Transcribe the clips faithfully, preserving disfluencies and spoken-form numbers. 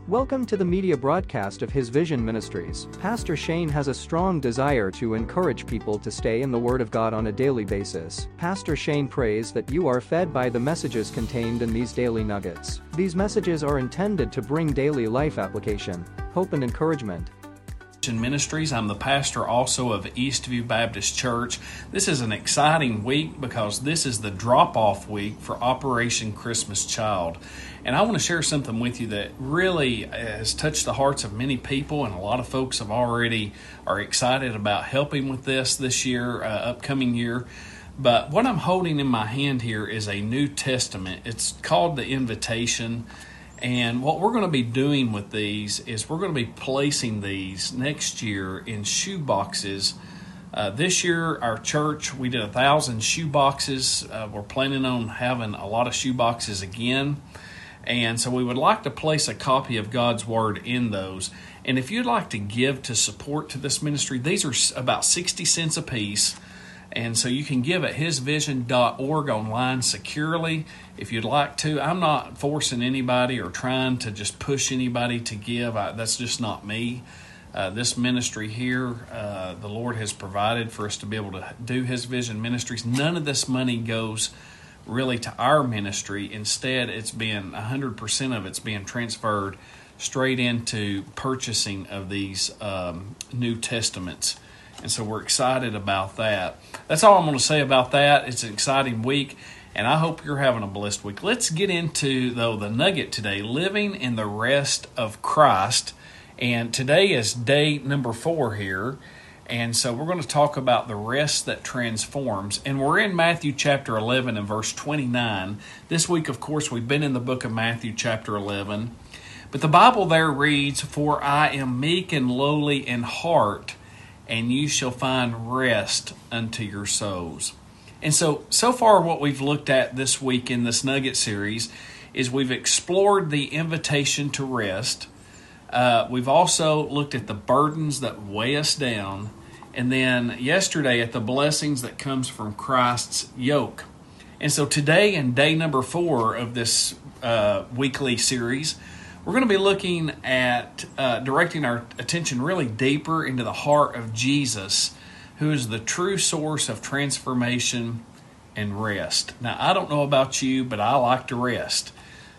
Welcome to the media broadcast of His Vision Ministries. Pastor Shane has a strong desire to encourage people to stay in the Word of God on a daily basis. Pastor Shane prays that you are fed by the messages contained in these daily nuggets. These messages are intended to bring daily life application, hope, and encouragement. Ministries. I'm the pastor also of Eastview Baptist Church. This is an exciting week because this is the drop-off week for Operation Christmas Child. And I want to share something with you that really has touched the hearts of many people, and a lot of folks have already are excited about helping with this this year, uh, upcoming year. But what I'm holding in my hand here is a New Testament. It's called the Invitation. And what we're going to be doing with these is we're going to be placing these next year in shoe boxes. Uh, this year, our church, we did a thousand shoe boxes. Uh, we're planning on having a lot of shoe boxes again. And so we would like to place a copy of God's Word in those. And if you'd like to give to support to this ministry, these are about sixty cents a piece. And so you can give at his vision dot org online securely if you'd like to. I'm not forcing anybody or trying to just push anybody to give. I, that's just not me. Uh, this ministry here, uh, the Lord has provided for us to be able to do His Vision Ministries. None of this money goes really to our ministry. Instead, it's being one hundred percent of it's being transferred straight into purchasing of these um, New Testaments. And so we're excited about that. That's all I'm going to say about that. It's an exciting week, and I hope you're having a blessed week. Let's get into, though, the nugget today, living in the rest of Christ. And today is day number four here. And so we're going to talk about the rest that transforms. And we're in Matthew chapter eleven and verse twenty-nine. This week, of course, we've been in the book of Matthew chapter eleven. But the Bible there reads, "For I am meek and lowly in heart, and you shall find rest unto your souls." And so, so far what we've looked at this week in this Nugget series is we've explored the invitation to rest. Uh, we've also looked at the burdens that weigh us down. And then yesterday at the blessings that comes from Christ's yoke. And so today in day number four of this uh, weekly series, we're going to be looking at uh, directing our attention really deeper into the heart of Jesus, who is the true source of transformation and rest. Now, I don't know about you, but I like to rest.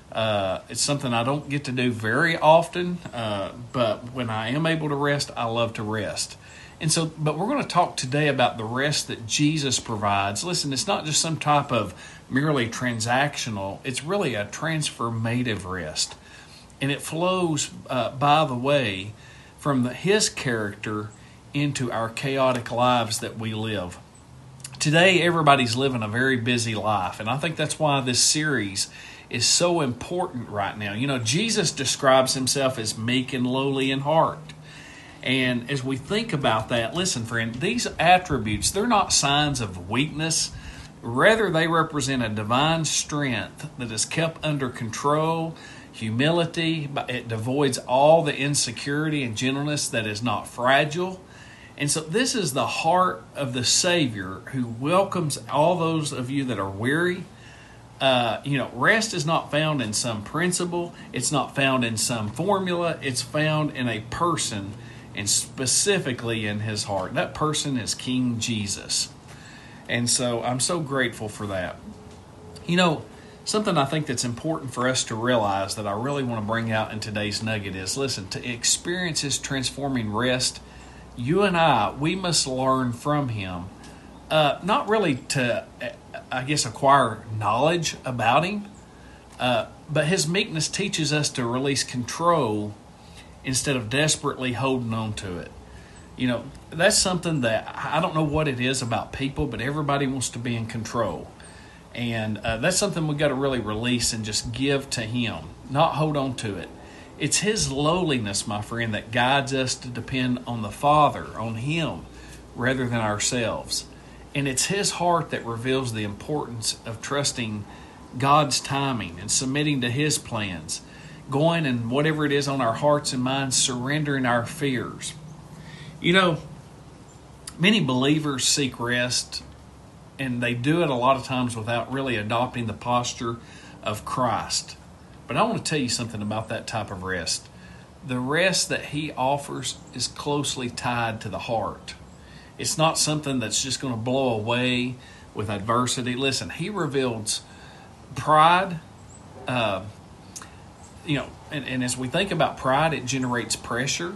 Uh, it's something I don't get to do very often, uh, but when I am able to rest, I love to rest. And so, but we're going to talk today about the rest that Jesus provides. Listen, it's not just some type of merely transactional. It's really a transformative rest. And it flows, uh, by the way, from the, His character into our chaotic lives that we live. Today, everybody's living a very busy life, and I think that's why this series is so important right now. You know, Jesus describes Himself as meek and lowly in heart. And as we think about that, listen, friend, these attributes, they're not signs of weakness. Rather, they represent a divine strength that is kept under control, humility. It devoids all the insecurity and gentleness that is not fragile. And so this is the heart of the Savior who welcomes all those of you that are weary. Uh, you know, rest is not found in some principle. It's not found in some formula. It's found in a person, and specifically in His heart. That person is King Jesus. And so I'm so grateful for that. You know, something I think that's important for us to realize that I really want to bring out in today's nugget is, listen, to experience His transforming rest, you and I, we must learn from Him. Uh, not really to, I guess, acquire knowledge about Him, uh, but His meekness teaches us to release control instead of desperately holding on to it. You know, that's something that I don't know what it is about people, but everybody wants to be in control. And uh, that's something we've got to really release and just give to Him, not hold on to it. It's His lowliness, my friend, that guides us to depend on the Father, on Him, rather than ourselves. And it's His heart that reveals the importance of trusting God's timing and submitting to His plans, going and whatever it is on our hearts and minds, surrendering our fears. You know, many believers seek rest, and they do it a lot of times without really adopting the posture of Christ. But I want to tell you something about that type of rest. the rest that he offers is closely tied to the heart. It's not something that's just going to blow away with adversity. Listen, he reveals pride, uh, you know, and, and as we think about pride, it generates pressure.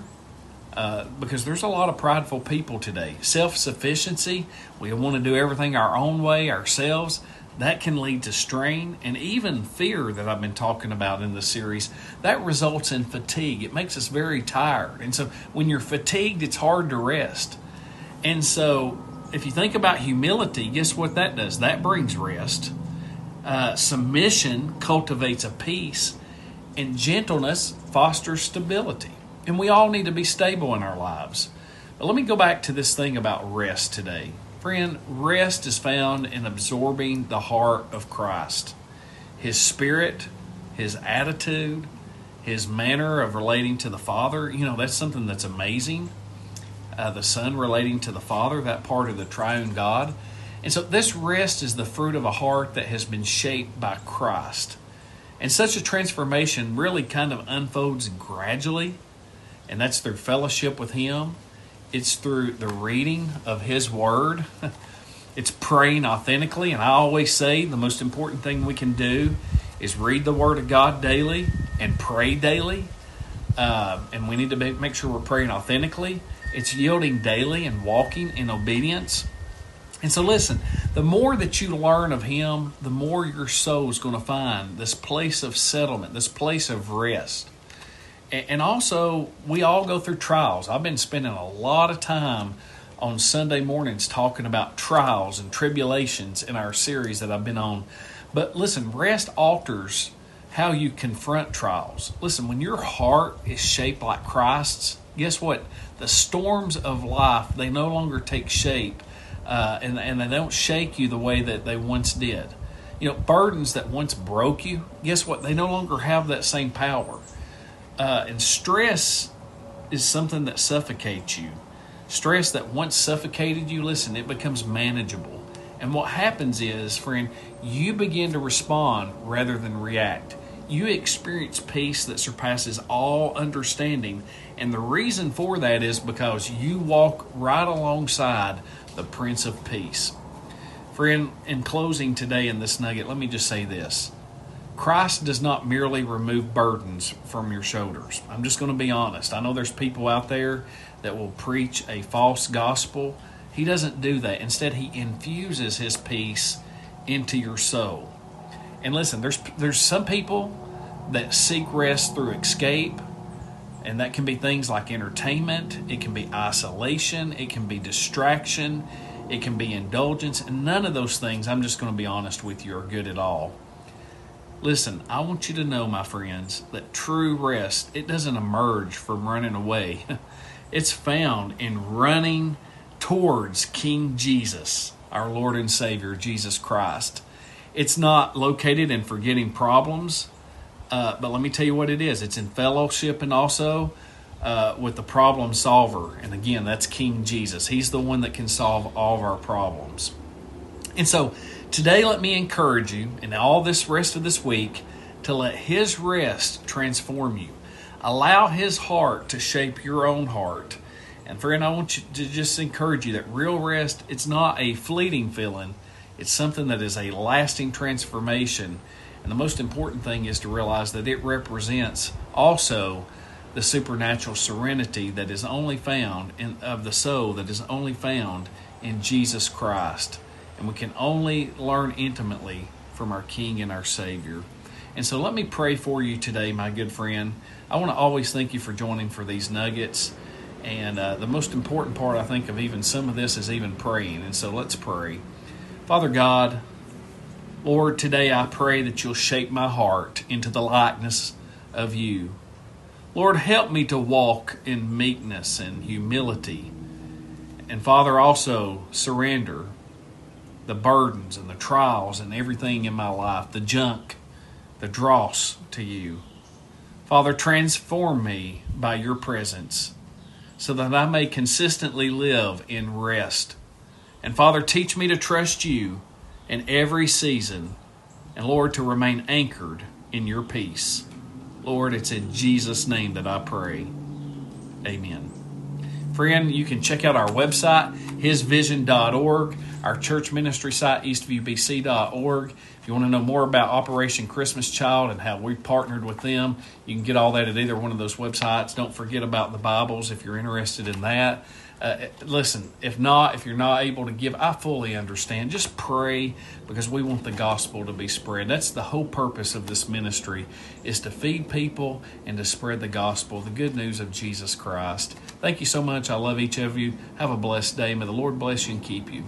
Uh, because there's a lot of prideful people today. Self-sufficiency, we want to do everything our own way, ourselves. That can lead to strain and even fear that I've been talking about in the series. That results in fatigue. It makes us very tired. And so when you're fatigued, it's hard to rest. And so if you think about humility, guess what that does? That brings rest. Uh, submission cultivates a peace, and gentleness fosters stability. And we all need to be stable in our lives. But let me go back to this thing about rest today. Friend, rest is found in absorbing the heart of Christ. His spirit, His attitude, His manner of relating to the Father. You know, that's something that's amazing. Uh, the Son relating to the Father, that part of the triune God. And so this rest is the fruit of a heart that has been shaped by Christ. And such a transformation really kind of unfolds gradually. And that's through fellowship with Him. It's through the reading of His Word. It's praying authentically. And I always say the most important thing we can do is read the Word of God daily and pray daily. Uh, and we need to make sure we're praying authentically. It's yielding daily and walking in obedience. And so listen, the more that you learn of Him, the more your soul is going to find this place of settlement, this place of rest. And also, we all go through trials. I've been spending a lot of time on Sunday mornings talking about trials and tribulations in our series that I've been on. But listen, rest alters how you confront trials. Listen, when your heart is shaped like Christ's, guess what? The storms of life, they no longer take shape, uh, and, and they don't shake you the way that they once did. You know, burdens that once broke you, guess what? They no longer have that same power. Uh, and stress is something that suffocates you. Stress that once suffocated you, listen, it becomes manageable. And what happens is, friend, you begin to respond rather than react. You experience peace that surpasses all understanding. And the reason for that is because you walk right alongside the Prince of Peace. Friend, in closing today in this nugget, let me just say this. Christ does not merely remove burdens from your shoulders. I'm just going to be honest. I know there's people out there that will preach a false gospel. He doesn't do that. Instead, He infuses His peace into your soul. And listen, there's there's some people that seek rest through escape, and that can be things like entertainment. It can be isolation. It can be distraction. It can be indulgence. And none of those things, I'm just going to be honest with you, are good at all. Listen, I want you to know, my friends, that true rest, it doesn't emerge from running away. It's found in running towards King Jesus, our Lord and Savior, Jesus Christ. It's not located in forgetting problems, uh, but let me tell you what it is. It's in fellowship and also uh, with the problem solver. And again, that's King Jesus. He's the one that can solve all of our problems. And so, today, let me encourage you, in all this rest of this week, to let His rest transform you. Allow His heart to shape your own heart. And friend, I want you to just encourage you that real rest, it's not a fleeting feeling. It's something that is a lasting transformation. And the most important thing is to realize that it represents also the supernatural serenity that is only found in of the soul, that is only found in Jesus Christ. And we can only learn intimately from our King and our Savior. And so let me pray for you today, my good friend. I want to always thank you for joining for these nuggets. And uh, the most important part, I think, of even some of this is even praying. And so let's pray. Father God, Lord, today I pray that You'll shape my heart into the likeness of You. Lord, help me to walk in meekness and humility. And Father, also surrender the burdens and the trials and everything in my life, the junk, the dross to You. Father, transform me by Your presence so that I may consistently live in rest. And Father, teach me to trust You in every season, and Lord, to remain anchored in Your peace. Lord, it's in Jesus' name that I pray. Amen. Friend, you can check out our website, his vision dot org, our church ministry site, eastview b c dot org. If you want to know more about Operation Christmas Child and how we partnered with them, you can get all that at either one of those websites. Don't forget about the Bibles if you're interested in that. Uh, listen, if not, if you're not able to give, I fully understand. Just pray, because we want the gospel to be spread. That's the whole purpose of this ministry, is to feed people and to spread the gospel, the good news of Jesus Christ. Thank you so much. I love each of you. Have a blessed day. May the Lord bless you and keep you.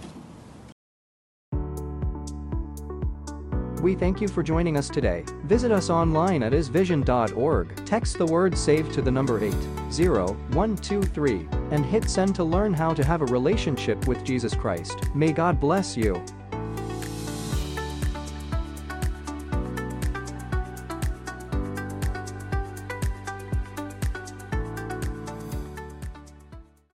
We thank you for joining us today. Visit us online at his vision dot org. Text the word SAVE to the number eight zero one two three and hit send to learn how to have a relationship with Jesus Christ. May God bless you.